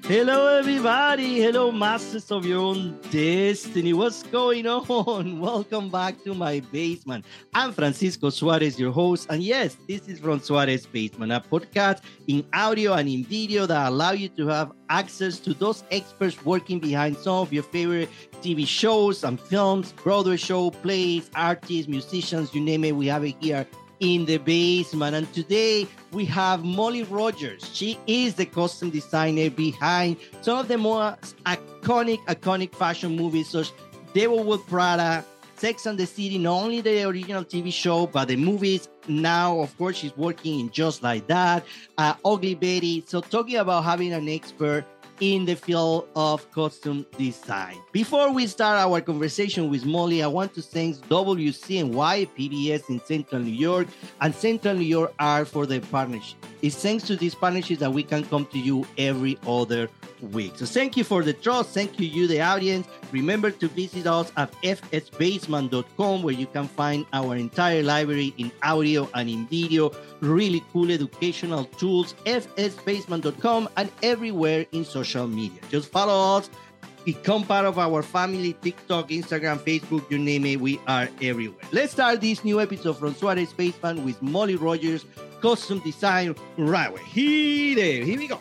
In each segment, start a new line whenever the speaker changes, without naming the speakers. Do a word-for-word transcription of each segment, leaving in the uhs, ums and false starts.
Hello, everybody. Hello, masters of your own destiny. What's going on? Welcome back to my basement. I'm Francisco Suarez, your host. And yes, this is from Suarez Basement, a podcast in audio and in video that allow you to have access to those experts working behind some of your favorite T V shows and films, Broadway show, plays, artists, musicians, you name it. We have it here in the basement. And today we have Molly Rogers. She is the costume designer behind some of the most iconic, iconic fashion movies such Devil Wears Prada, Sex and the City, not only the original T V show, but the movies. Now, of course, she's working in Just Like That, uh, Ugly Betty. So talking about having an expert in the field of costume design. Before we start our conversation with Molly, I want to thank W C N Y, P B S in Central New York, and Central New York Art for the partnership. It's thanks to these partnerships that we can come to you every other week. So thank you for the trust. Thank you, you, the audience. Remember to visit us at f s basement dot com, where you can find our entire library in audio and in video. Really cool educational tools, f s basement dot com, and everywhere in social media. Just follow us, become part of our family, TikTok, Instagram, Facebook, you name it, we are everywhere. Let's start this new episode from Suarez Basement with Molly Rogers, costume design, right away. Here, here we go.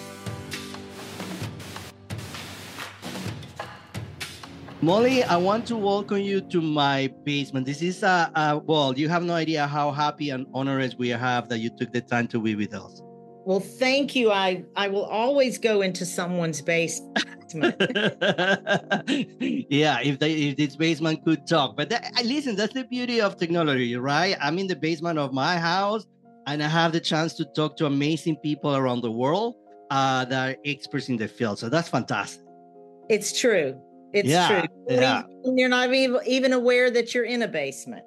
Molly, I want to welcome you to my basement. This is, a, a, well, you have no idea how happy and honored we have that you took the time to be with us.
Well, thank you. I, I will always go into someone's basement.
Yeah, if, they, if this basement could talk. But that, listen, that's the beauty of technology, right? I'm in the basement of my house, and I have the chance to talk to amazing people around the world uh, that are experts in the field. So that's fantastic.
It's true. It's
yeah,
true.
Yeah.
You're not even, even aware that you're in a basement.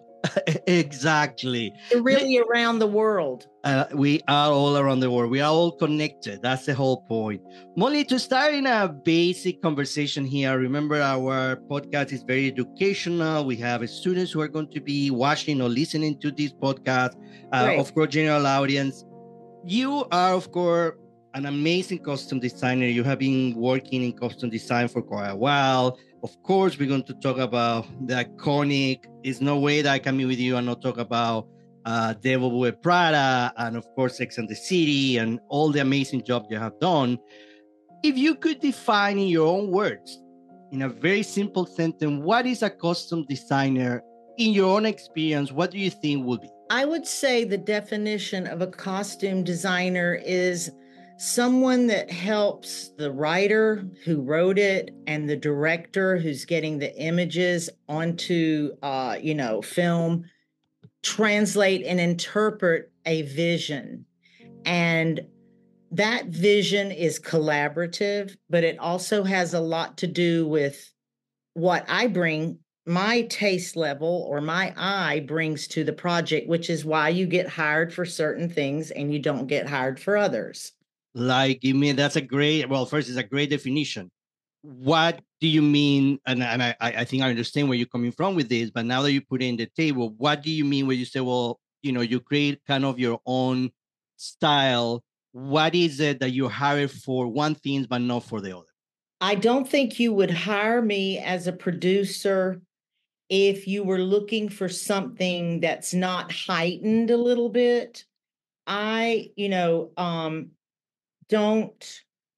Exactly.
You're really around the world.
Uh, we are all around the world. We are all connected. That's the whole point. Molly, to start in a basic conversation here, remember our podcast is very educational. We have students who are going to be watching or listening to this podcast. Uh,
Right.
Of course, general audience. You are, of course, an amazing costume designer. You have been working in costume design for quite a while. Of course, we're going to talk about the iconic. There's no way that I can be with you and not talk about uh, Devil Wears Prada and, of course, Sex and the City and all the amazing job you have done. If you could define in your own words, in a very simple sentence, what is a costume designer in your own experience? What do you think would be?
I would say the definition of a costume designer is someone that helps the writer who wrote it and the director who's getting the images onto, uh, you know, film, translate and interpret a vision. And that vision is collaborative, but it also has a lot to do with what I bring, my taste level or my eye brings to the project, which is why you get hired for certain things and you don't get hired for others.
Like, you mean that's a great, well, first, it's a great definition. What do you mean? And, and I, I think I understand where you're coming from with this, but now that you put it in the table, what do you mean when you say, well, you know, you create kind of your own style? What is it that you hire for one thing, but not for the other?
I don't think you would hire me as a producer if you were looking for something that's not heightened a little bit. I, you know, um, don't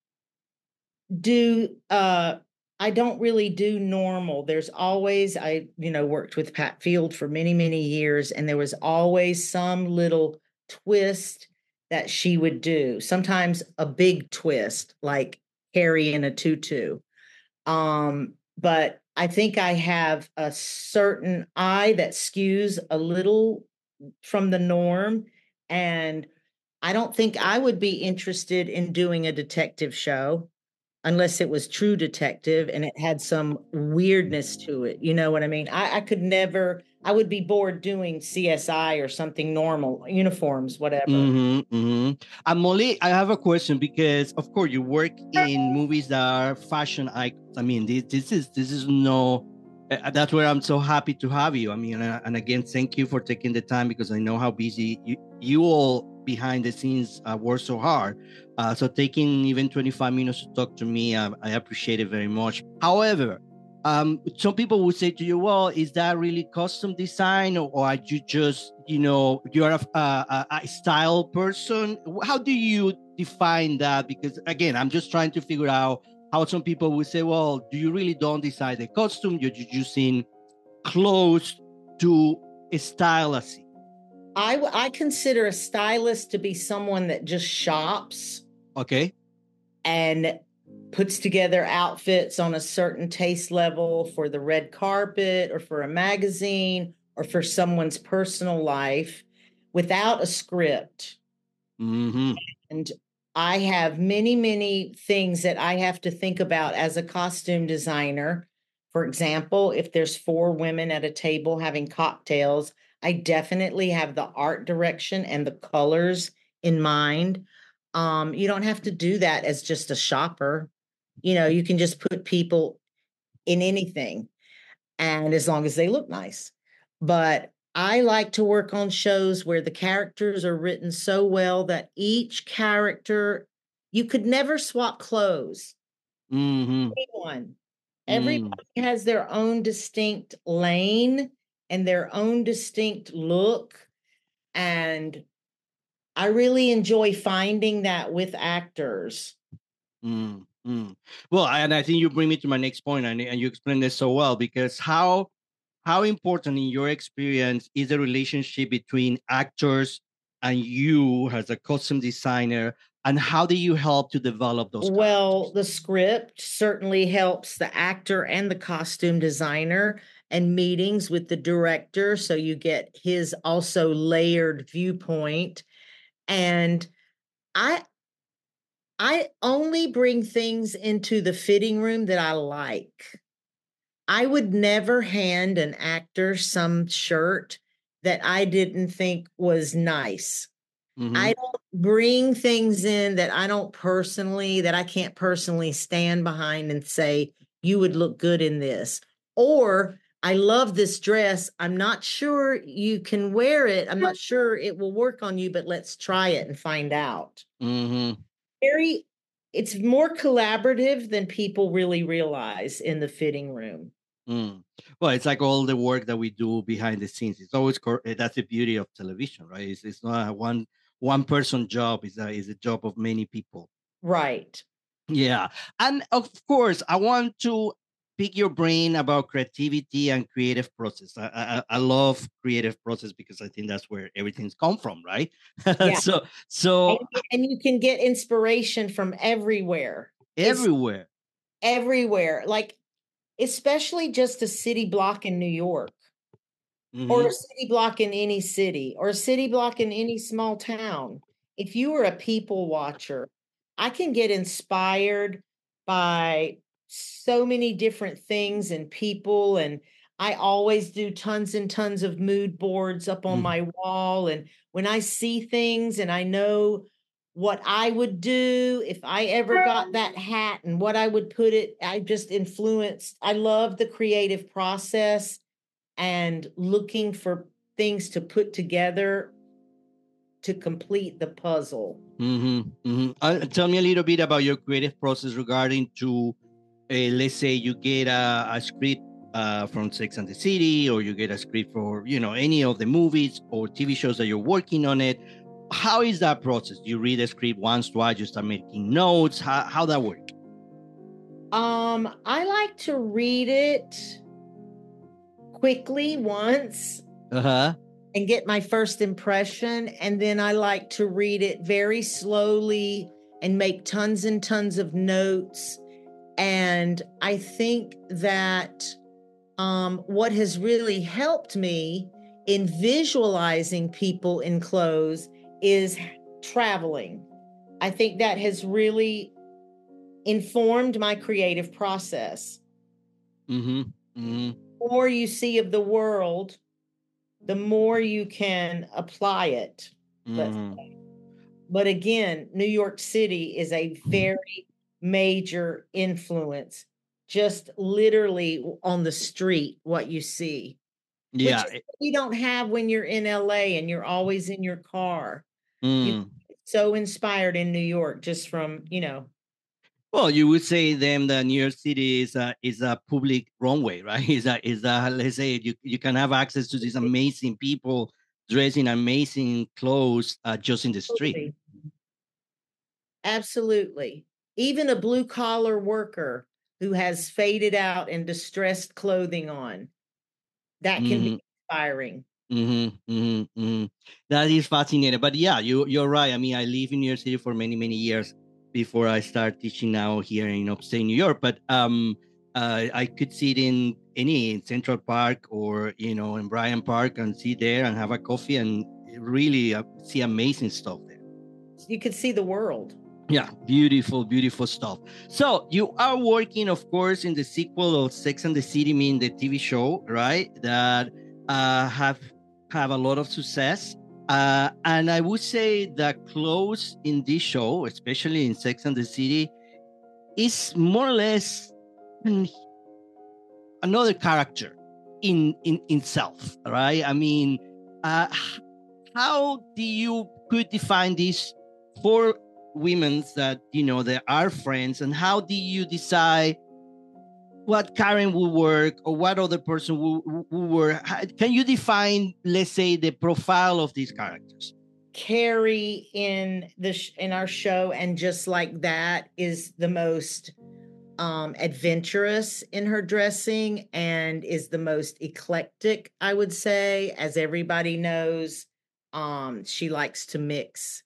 do, uh, I don't really do normal. There's always, I, you know, worked with Pat Field for many, many years, and there was always some little twist that she would do. Sometimes a big twist, like Harry in a tutu. Um, but I think I have a certain eye that skews a little from the norm, and I don't think I would be interested in doing a detective show unless it was True Detective and it had some weirdness to it. You know what I mean? I, I could never, I would be bored doing C S I or something normal, uniforms, whatever.
Mm-hmm, mm-hmm. And Molly, I have a question because, of course, you work in movies that are fashion icons. I mean, this, this is this is no Uh, That's where I'm so happy to have you. I mean, uh, and again, thank you for taking the time because I know how busy you, you all behind the scenes uh, work so hard. Uh, so taking even twenty-five minutes to talk to me, uh, I appreciate it very much. However, um, some people would say to you, well, is that really custom design or, or are you just, you know, you're a, a, a style person? How do you define that? Because again, I'm just trying to figure out how some people would say, well, do you really don't decide the costume? You're just using clothes to style a scene.
I, I consider a stylist to be someone that just shops.
Okay.
And puts together outfits on a certain taste level for the red carpet or for a magazine or for someone's personal life without a script.
Mm-hmm.
And I have many, many things that I have to think about as a costume designer. For example, if there's four women at a table having cocktails, I definitely have the art direction and the colors in mind. Um, you don't have to do that as just a shopper. You know, you can just put people in anything, and as long as they look nice. But I like to work on shows where the characters are written so well that each character, you could never swap clothes.
Mm-hmm.
Everyone,
Mm.
everybody has their own distinct lane and their own distinct look. And I really enjoy finding that with actors.
Mm, mm. Well, and I think you bring me to my next point, and, and you explained this so well because how how important in your experience is the relationship between actors and you as a costume designer, and how do you help to develop those
Well,
characters?
the script certainly helps the actor and the costume designer, and meetings with the director. So you get his also layered viewpoint. And I I only bring things into the fitting room that I like. I would never hand an actor some shirt that I didn't think was nice.
Mm-hmm.
I don't bring things in that I don't personally, that I can't personally stand behind and say, you would look good in this. Or I love this dress. I'm not sure you can wear it. I'm not sure it will work on you, but let's try it and find out.
Mm-hmm.
Very, it's more collaborative than people really realize in the fitting room.
Mm. Well, it's like all the work that we do behind the scenes. It's always cor- eh, that's the beauty of television, right? It's, it's not a one one person job. It's a it's a job of many people.
Right.
Yeah, and of course, I want to pick your brain about creativity and creative process. I I, I love creative process because I think that's where everything's come from, right?
Yeah.
so
And,
so
and you can get inspiration from everywhere. It's
everywhere.
everywhere. Like, especially just a city block in New York or a
Hmm.
city block in any city or a city block in any small town. If you are a people watcher, I can get inspired by so many different things and people. And I always do tons and tons of mood boards up on my wall. And when I see things and I know what I would do if I ever got that hat and what I would put it, I just influenced. I love the creative process and looking for things to put together to complete the puzzle.
Mm-hmm, mm-hmm. Uh, tell me a little bit about your creative process regarding to, uh, let's say you get a, a script uh, from Sex and the City, or you get a script for you know any of the movies or T V shows that you're working on it. How is that process? You read the script once, twice, you start making notes. How how that work?
Um, I like to read it quickly once
Uh huh.
and get my first impression. And then I like to read it very slowly and make tons and tons of notes. And I think that um, what has really helped me in visualizing people in clothes is traveling. I think that has really informed my creative process.
Mm-hmm. Mm-hmm.
The more you see of the world, the more you can apply it. But
Mm-hmm.
but again, New York City is a very major influence. just literally on the street what you see, which
Yeah.
is what you don't have when you're in L A and you're always in your car. You
Mm.
so inspired in New York just from, you know,
Well, you would say them that New York City is a is a public runway, right? Is a is a let's say you you can have access to these amazing people dressed in amazing clothes uh, just in the street.
absolutely. Absolutely. Even a blue collar worker who has faded out and distressed clothing on, that can be
Hmm.
inspiring.
Hmm. Hmm. Hmm. That is fascinating. But yeah, you you're right. I mean, I lived in New York City for many many years before I start teaching now here in upstate New York. But um, uh, I could sit in any in Central Park or you know in Bryant Park and sit there and have a coffee and really uh, see amazing stuff there.
You could see the world.
Yeah, beautiful, beautiful stuff. So you are working, of course, in the sequel of Sex and the City, mean the T V show, right? That uh, have have a lot of success. Uh, and I would say that close in this show, especially in Sex and the City, is more or less mm, another character in in itself, right? I mean, uh, how do you could define these four women that you know that are friends, and how do you decide what Karen will work or what other person will, will work? Can you define, let's say, the profile of these characters?
Carrie in the sh- in our show and just like that is the most um adventurous in her dressing and is the most eclectic, I would say. As everybody knows, um she likes to mix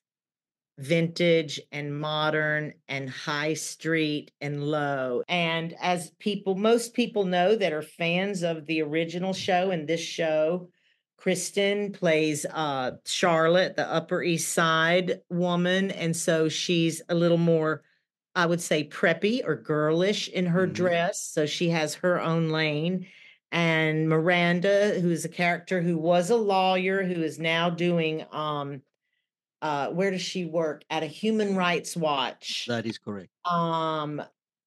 vintage and modern and high street and low. And as people, most people know that are fans of the original show and this show, Kristen plays uh, Charlotte, the Upper East Side woman. And so she's a little more, I would say, preppy or girlish in her
Mm-hmm.
dress. So she has her own lane. And Miranda, who's a character who was a lawyer, who is now doing um, uh, where does she work? At a Human Rights Watch
That is correct.
um,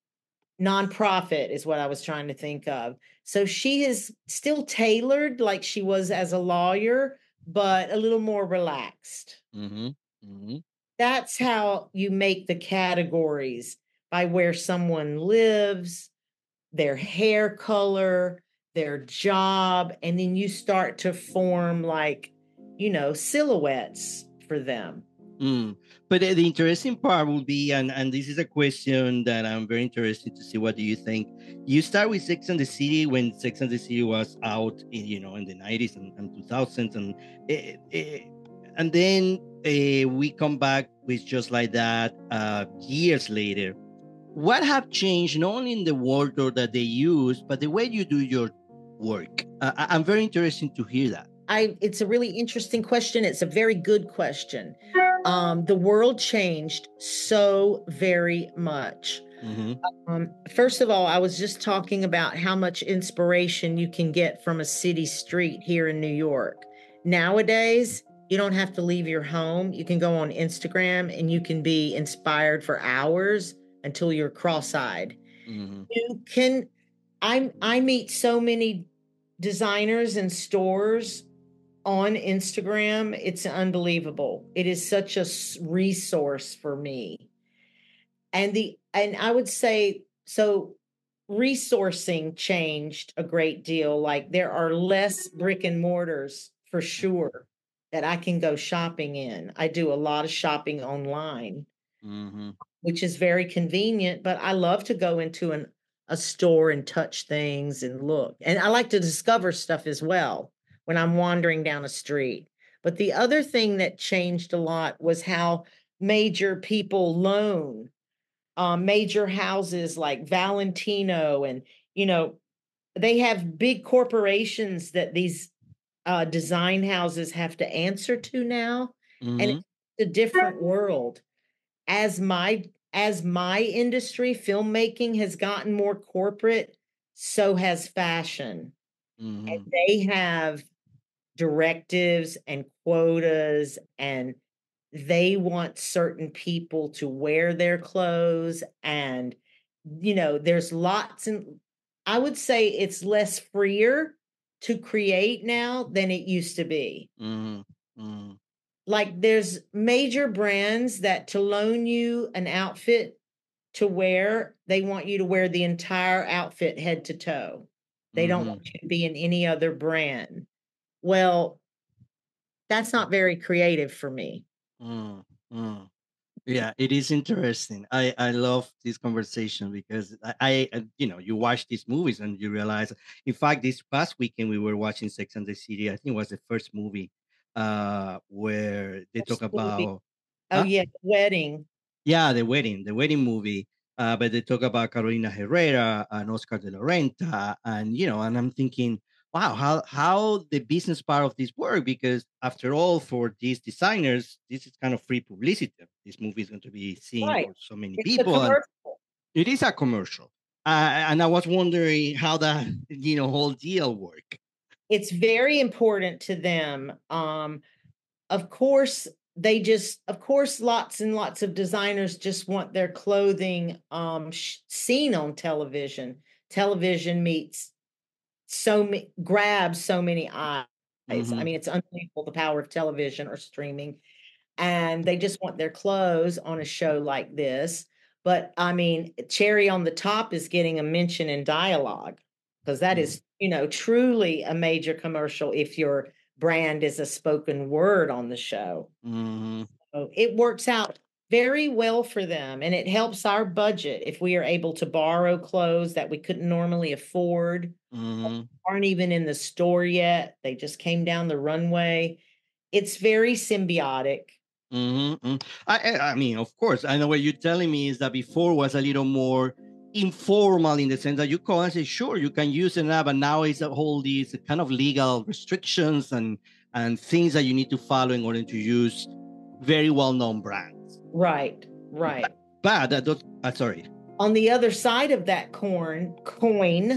nonprofit is what I was trying to think of. So she is still tailored like she was as a lawyer, but a little more relaxed.
Mm-hmm. Mm-hmm.
That's how you make the categories by where someone lives, their hair color, their job, and then you start to form like, you know, silhouettes for them.
Mm. But the, the interesting part will be, and, and this is a question that I'm very interested to see what do you think. You start with Sex and the City when Sex and the City was out, in, you know, in the nineties and, and two thousands, and eh, eh, and then uh, we come back with Just Like That uh, years later. What have changed not only in the wardrobe that they use, but the way you do your work? Uh, I- I'm very interested to hear that.
I it's a really interesting question. It's a very good question. Um, the world changed so very much.
Mm-hmm.
Um, first of all, I was just talking about how much inspiration you can get from a city street here in New York. Nowadays, you don't have to leave your home. You can go on Instagram and you can be inspired for hours until you're cross-eyed.
Mm-hmm.
You can I I meet so many designers and stores on Instagram. It's unbelievable. It is such a resource for me. And the and I would say so resourcing changed a great deal. Like there are less brick and mortars for sure that I can go shopping in. I do a lot of shopping online,
Mm-hmm.
which is very convenient, but I love to go into an a store and touch things and look. And I like to discover stuff as well when I'm wandering down a street. But the other thing that changed a lot was how major people loan um, major houses like Valentino and you know they have big corporations that these uh, design houses have to answer to now, and
Mm-hmm.
it's a different world as my as my industry, filmmaking, has gotten more corporate, so has fashion. And
Mm-hmm.
they have directives and quotas, and they want certain people to wear their clothes, and you know, there's lots, and I would say it's less freer to create now than it used to be.
Mm, mm,
Like there's major brands that to loan you an outfit to wear, they want you to wear the entire outfit head to toe. They don't
mhm,
want you to be in any other brand. Well, that's not very creative for me.
mm, mm. Yeah, it is interesting. I I love this conversation because I, I uh, you know, you watch these movies and you realize. In fact, this past weekend we were watching Sex and the City. I think it was the first movie uh where they talk
First movie.
about.
Oh
Huh?
yeah, wedding.
Yeah, the wedding, the wedding movie. Uh, but they talk about Carolina Herrera and Oscar de la Renta, and you know, and I'm thinking, wow, how how the business part of this work? Because after all, for these designers, this is kind of free publicity. This movie is going to be seen
Right.
for so many
It's a
people, and
commercial.
it is a commercial. Uh, and I was wondering how that you know whole deal work.
It's very important to them. Um, of course, they just, of course, lots and lots of designers just want their clothing um, sh- seen on television. Television meets so many, grabs so many eyes. I
Mm-hmm,
mean, it's unbelievable the power of television or streaming. And they just want their clothes on a show like this. But I mean, cherry on the top is getting a mention in dialogue because that
mm-hmm,
is, you know, truly a major commercial if your brand is a spoken word on the show.
mm-hmm,
So it works out very well for them and it helps our budget if we are able to borrow clothes that we couldn't normally afford,
mm-hmm.
aren't even in the store yet. They just came down the runway. It's very symbiotic.
Mm-hmm. I, I I mean, of course, I know what you're telling me is that before was a little more informal in the sense that you call and say, sure, you can use an app, but now it's a whole these kind of legal restrictions and and things that you need to follow in order to use very well-known brands.
Right, right.
But that does, uh, sorry.
On the other side of that corn coin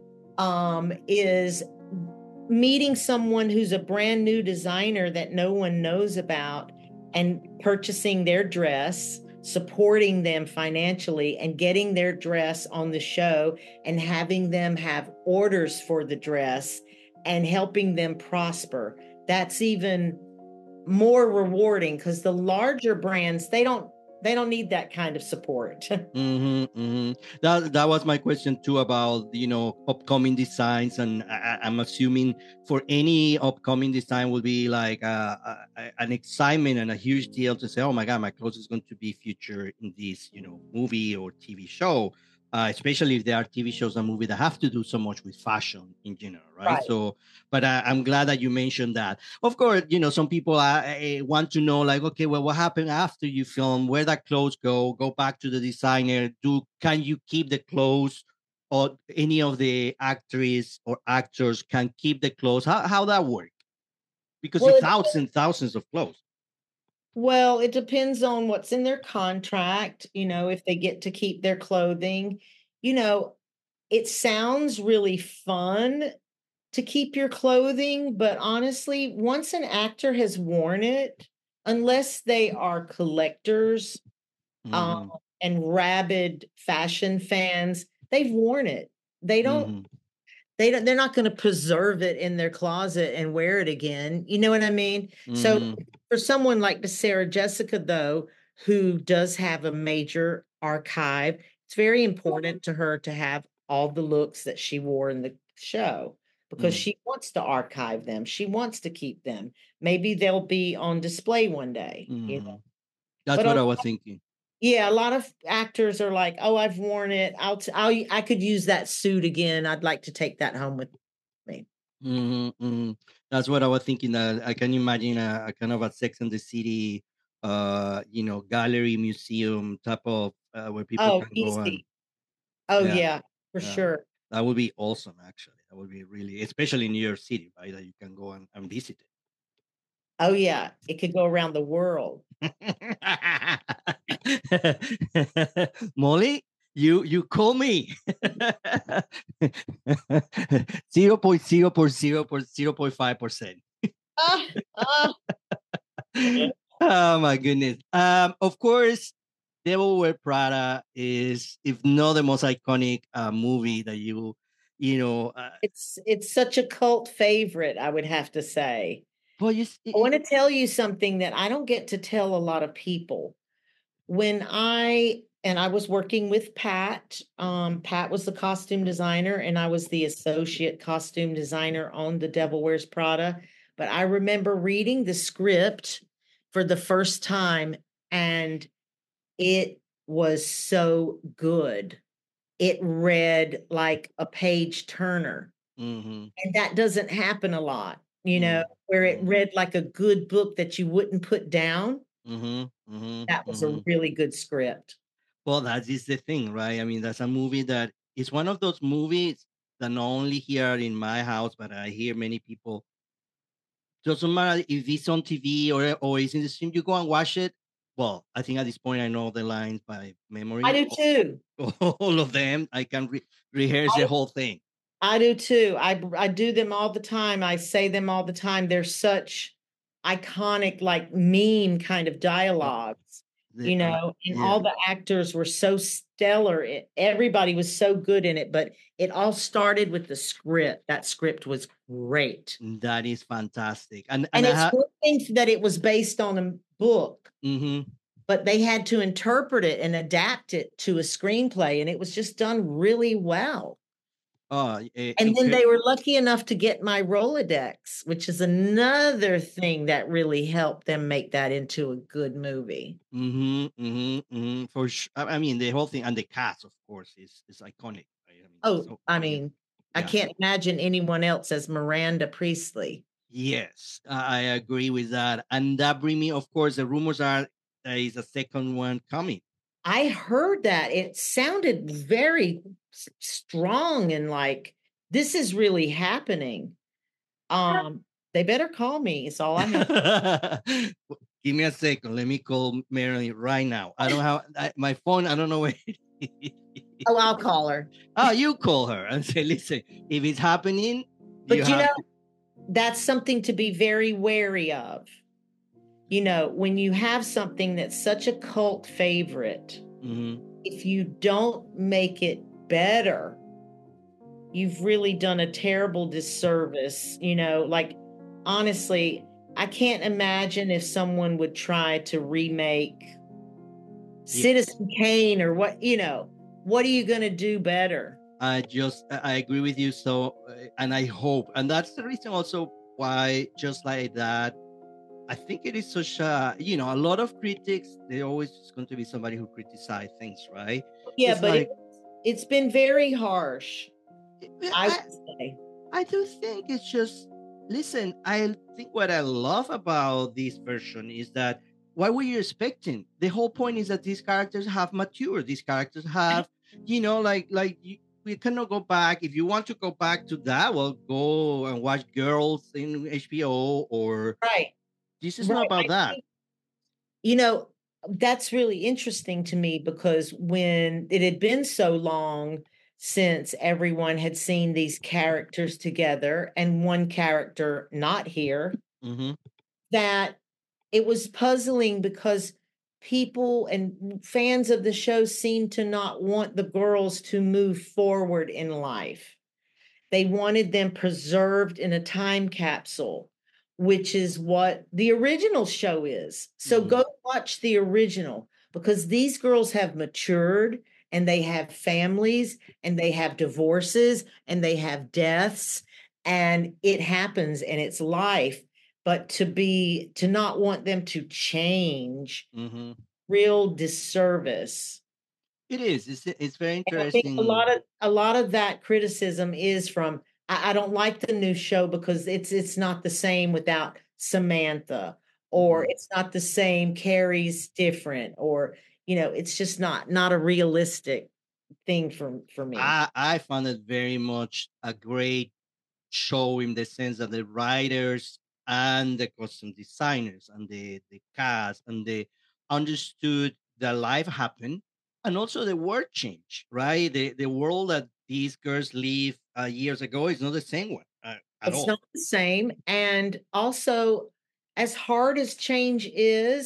um, is meeting someone who's a brand new designer that no one knows about and purchasing their dress, supporting them financially and getting their dress on the show and having them have orders for the dress and helping them prosper. That's even more rewarding because the larger brands, they don't they don't need that kind of support.
Mm-hmm, mm-hmm. That that was my question too about you know upcoming designs, and I, I'm assuming for any upcoming design will be like a, a, an excitement and a huge deal to say, oh my god, my clothes is going to be featured in this you know movie or T V show, uh, especially if there are T V shows and movies that have to do so much with fashion in general, right?
Right.
So, but I, I'm glad that you mentioned that. Of course, you know, some people uh, uh, want to know, like, okay, well, what happened after you film? Where that clothes go? Go back to the designer. Do can you keep the clothes, or any of the actors or actors can keep the clothes? How how that work? Because
Well,
it's
it
thousands, thousands of clothes.
Well, it depends on what's in their contract, you know, if they get to keep their clothing. You know, it sounds really fun to keep your clothing, but honestly, once an actor has worn it, unless they are collectors um,
Mm-hmm,
and rabid fashion fans, they've worn it. They don't
mm-hmm,
they don't they're not going to preserve it in their closet and wear it again. You know what I mean? So
mm-hmm,
for someone like the Sarah Jessica though, who does have a major archive, it's very important to her to have all the looks that she wore in the show because
mm-hmm,
she wants to archive them. She wants to keep them. Maybe they'll be on display one day, you know.
mm-hmm. That's
But
what
a
I was thinking.
yeah, a lot of actors are like, "Oh, I've worn it. I'll, t- I'll, I could use that suit again. I'd like to take that home with me."
Mm-hmm, mm-hmm. That's what I was thinking. That I can imagine a, a kind of a Sex and the City, uh, you know, gallery museum type of uh, where people
Oh,
can go and
easy. Oh,
yeah,
yeah, for
yeah,
sure.
that would be awesome. Actually, that would be really, especially in New York City, right? That you can go and, and visit
Oh, yeah. It could go around the world.
it. Molly, you you call me zero point zero point zero point zero point five percent.
Ah, ah.
Oh my goodness. Um, of course, Devil Wear Prada is, if not the most iconic uh, movie that you, you know, uh,
It's it's such a cult favorite, I would have to say.
but you, s-
I
it,
want to
it,
tell you something that I don't get to tell a lot of people. When I and I was working with Pat, um, Pat was the costume designer, and I was the associate costume designer on The Devil Wears Prada. But I remember reading the script for the first time, and it was so good. It read like a page turner.
mm-hmm,
And that doesn't happen a lot, you know, where it
mm-hmm,
read like a good book that you wouldn't put down.
mm-hmm, mm-hmm,
That was a
mm-hmm.
really good script.
Well, that is the thing, right? I mean, that's a movie that is one of those movies that not only here in my house, but I hear many people. Doesn't matter if it's on T V or or it's in the stream, you go and watch it. Well, I think at this point I know the lines by
I
memory,
do too.
all of them. I can re- rehearse the
I,
whole thing.
I do too. I I do them all the time. I say them all the time. They're such iconic, like meme kind of
Uh,
dialogues,
the,
you
uh,
know, and
yeah.
all the actors were so stellar. It, everybody was so good in it, but it all started with the script. That script was great.
That is fantastic. And and
And
I
it's
have
one thing that it was based on a book,
mm-hmm.
but they had to interpret it and adapt it to a screenplay, and it was just done really well.
Oh, eh,
And then
incre-
they were lucky enough to get my Rolodex, which is another thing that really helped them make that into a good movie.
mm-hmm, mm-hmm, mm-hmm, for sure. I I mean, the whole thing and the cast, of course, is is iconic. Right? I mean,
Oh,
so
I
yeah,
mean, I
yeah.
can't imagine anyone else as Miranda Priestley.
Yes, I I agree with that. And that bring me, of course, the rumors are there is a second one coming.
I heard that. It sounded very s- strong and like this is really happening. Um, they better call me. It's all I have.
Give me a second. Let me call Marilyn right now. I don't have I, my phone. I don't know where it is.
Oh, I'll call her.
Oh, you call her and say, listen, if it's happening, you
But you know,
have to.
that's something to be very wary of. You know, when you have something that's such a cult favorite,
Mhm.
if you don't make it better, you've really done a terrible disservice. You know, like honestly, I can't imagine if someone would try to remake
Yes.
Citizen Kane or what, you know, what are you going to do better?
I just I I agree with you. So, uh, and I hope, and that's the reason also why, just like that, I think it is such a, you know, a lot of critics. They always going to be somebody who criticize things, right?
Yeah,
It's
but it,
like
it's been very harsh, I
I
would say.
I do think it's just, listen. I think what I love about this version is that what were you expecting? The whole point is that these characters have matured. These characters have, you know, like like you, we cannot go back. If you want to go back to that, well, go and watch Girls in H B O, or
Right,
this is not
right.
about
I
that.
think, you know, that's really interesting to me because when it had been so long since everyone had seen these characters together and one character not here,
Hmm.
that it was puzzling because people and fans of the show seemed to not want the girls to move forward in life. They wanted them preserved in a time capsule, which is what the original show is. So
Hmm.
go watch the original because these girls have matured and they have families and they have divorces and they have deaths and it happens and it's life. But to be, to not want them to change,
Hmm.
real disservice.
It is. It's it's very
And I think a
interesting.
lot of a lot of that criticism is from I, I don't like the new show because it's it's not the same without Samantha, or
Mhm.
it's not the same, Carrie's different, or you know, it's just not not a realistic thing for for me.
I I found it very much a great show in the sense that the writers and the costume designers and the the cast and they understood that life happened, and also the world change, right? The the world that these girls live uh, years ago is not the same one uh, at
It's
all.
not the same. And also, as hard as change is,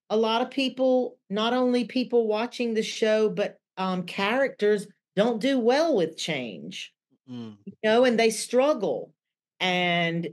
a lot of people, not only people watching the show, but um, characters don't do well with change,
Mm.
you know, and they struggle. And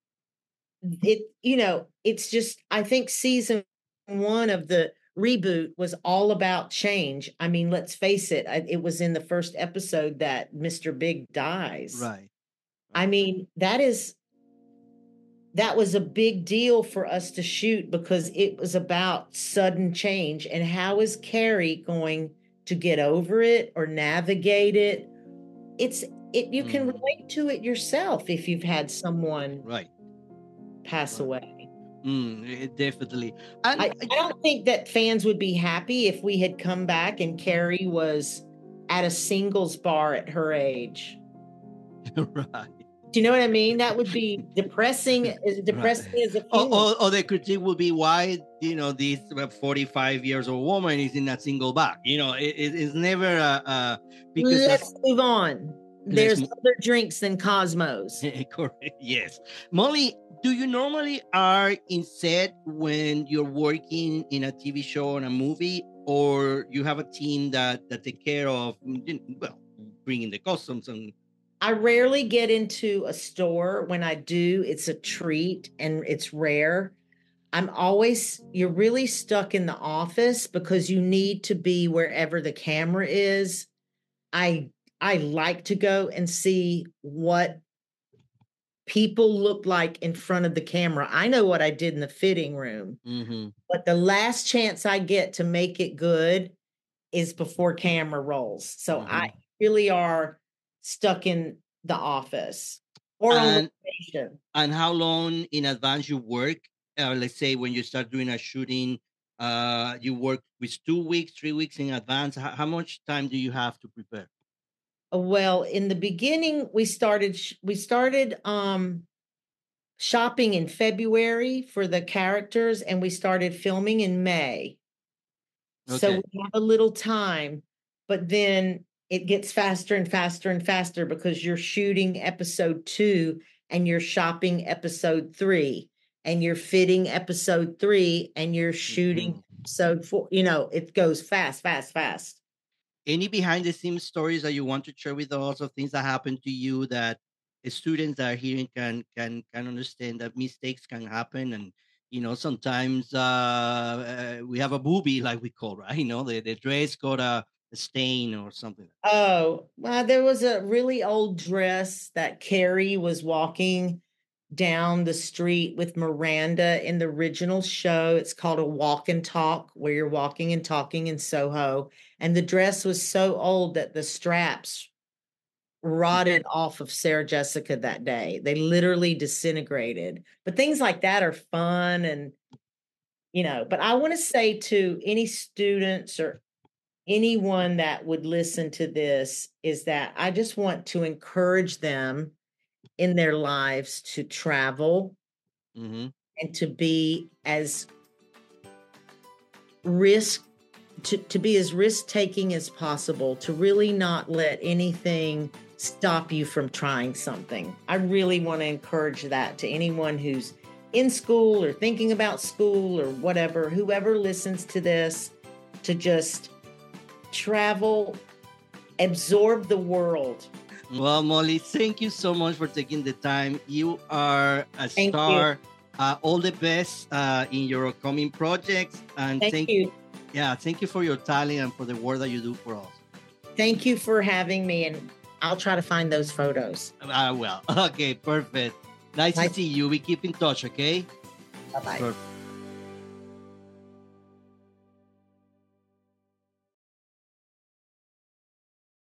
it, you know, it's just, I think season one of the reboot was all about change. I mean, let's face it, I- it was in the first episode that Mister Big dies.
Right.
I mean, that is, that was a big deal for us to shoot because it was about sudden change. And how is Carrie going to get over it or navigate it? It's it you can
Mm.
relate to it yourself if you've had someone
Right.
pass
Right.
away.
Mm, eh, definitely. And
I, I don't think that fans would be happy if we had come back and Carrie was at a singles bar at her age.
right.
Do you know what I mean? That would be depressing, as depressing
Right.
as a
Or,
funeral.
or, or the critique will be why, you know, this forty-five years old woman is in a single back. You know, it, it- it's never a, a because
Let's move on.
Let's
There's
mo-
other drinks than Cosmos.
correct. Yes. Molly, do you normally are in set when you're working in a T V show or a movie, or you have a team that that take care of, mm, well, bringing the costumes and
I rarely get into a store. When I do, it's a treat and it's rare. I'm always, you're really stuck in the office because you need to be wherever the camera is. I I like to go and see what people look like in front of the camera. I know what I did in the fitting room,
mm-hmm.
but the last chance I get to make it good is before camera rolls. So
Mhm.
I really are stuck in the office or on
And
location.
and how long in advance you work? Uh, let's say when you start doing a shooting, uh, you work with two weeks, three weeks in advance. How, how much time do you have to prepare?
Uh, Well, in the beginning, we started sh- we started um shopping in February for the characters, and we started filming in May. So
Okay.
we have a little time, but then it gets faster and faster and faster because you're shooting episode two and you're shopping episode three and you're fitting episode three and you're shooting
Mhm.
episode four. You know, it goes fast, fast, fast.
Any behind the scenes stories that you want to share with us, or things that happen to you that students that are hearing can can can understand that mistakes can happen, and you know sometimes uh, uh we have a booby, like we call, right? You know, the, the dress got a, a stain or something.
Oh, well, there was a really old dress that Carrie was walking down the street with Miranda in the original show. It's called a walk and talk, where you're walking and talking in Soho. And the dress was so old that the straps rotted off of Sarah Jessica that day. They literally disintegrated. But things like that are fun. And, you know, but I want to say to any students or anyone that would listen to this is that I just want to encourage them in their lives to travel
Mm-hmm.
and to be as risk to, to be as risk taking as possible, to really not let anything stop you from trying something. I really want to encourage that to anyone who's in school or thinking about school or whatever, whoever listens to this, to just travel, absorb the world.
Well, Molly, thank you so much for taking the time. You are a
Thank
star. Uh, all the best uh, in your upcoming projects. And
Thank,
thank
you.
Yeah, thank you for your talent and for the work that you do for us.
Thank you for having me, and I'll try to find those photos.
Uh, well, okay, perfect. Nice
Nice.
to see you. We keep in touch, okay?
Bye-bye.
Perfect.